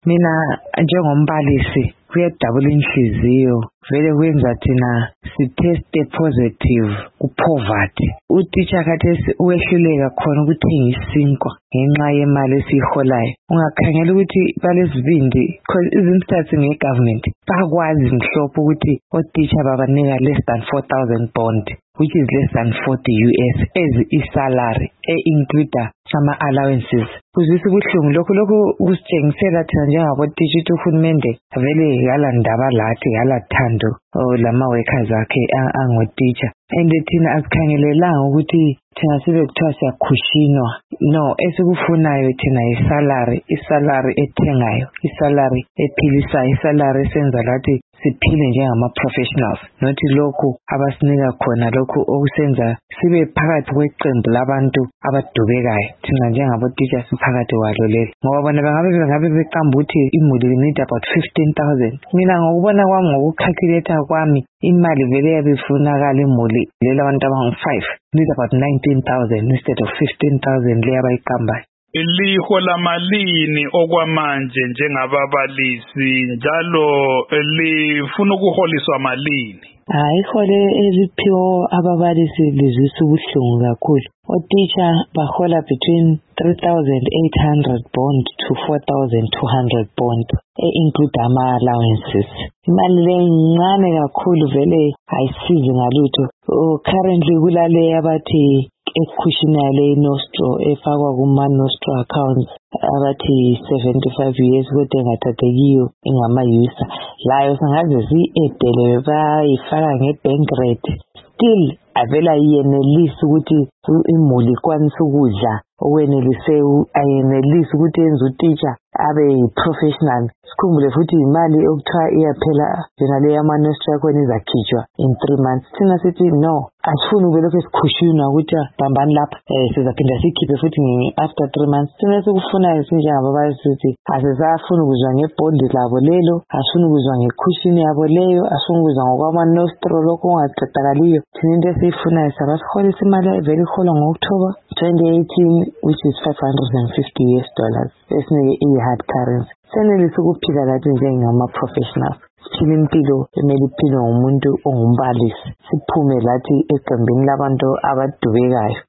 Mina njengombalisi kuyadabula inhliziyo vele kwenza thina siteste positive kupoverty. Utitsha khathesi uyehluleka khona ukuthenga isinkwa ngenxa yemali esiyiholayo. Ungakhangela ukuthi balesibindi because izinstatsi nge-government bakwazi mhlophe ukuthi otitsha babanika less than 4,000 bond, which is less than 40 US as i-salary e-include some allowances. Kuzwisa ubuhlungu lokhu kusitshengisela thina njengabotitsha ukuthi uhulumende vele yalandaba lathi yalathando lama-workers akhe angotitsha. And thina asikhangelelanga ukuthi thina sibe kuthiwa siyakhushinwa. No, esikufunayo thina isalary ethengayo, isalary ephilisayo, isalary esenza lathi siphile njengama-professionals, nothi lokhu abasinika khona lokhu okusenza sibe phakathi kweqembu labantu abadubekayo. Thina njengabotitsha siphakathi kwalo leli, ngoba bona bengabe beqamba ukuthi imuli need about 15,000. Mina ngokubona kwami, ngokukhalculate kwami, imali vele yabe ifunakala imuli lela abantu abangu-5 need about 19,000 instead of 15,000 le abayiqambayo. Lihola malini okwamanje njengababalisi njalo lifuna ukuholiswa malini? Ihole eliphiwa ababalisi lizwisa ubuhlungu kakhulu. Otitsha bahola between 3,800 bond to 4,200 bond include ama-allowances. Imali le incane kakhulu vele ayisizi ngalutho. Currently kulale abathi ekushinayo le nostro efakwa kuma-nostro accounts abathi 75 years kodwa engathathekiyo ingama-user. Layo sangaze siyi-edele bayifaka nge-bank rate, still avela yenelisi ukuthi imuli ikwanise ukudla okwenelise, ayenelisi ukuthi yenze utitsha abe yi-professional. Sikhumbule futhi imali okuthiwa iyaphela njengale yama-nostro yakhona izakhitshwa in 3 months. Thina sithi no, asifuni ubelokhu esikhushunwa ukuthi bambani lapha sizaphinda siyikhiphe futhi after 3 months. Thina esikufunayo sinjengababalisi ukuthi asisafuni ukuzwa ngebhondi labo lelo, asifuni ukuzwa ngekhushini yabo leyo, asifuni ukuzwa ngokwama-nostro lokhu ongaqedakaliyo. Thina into esiyifunayo sabasiholisa imali evele iholwa ngo-October 2018, which is $550 US, esinike i-hard currency. Senelisa ukuphila lathi njengama-professionals. Siphile impilo emele iphilwe ngumuntu ongumbalisi. Siphume lathi eqembini labantu abadubekayo.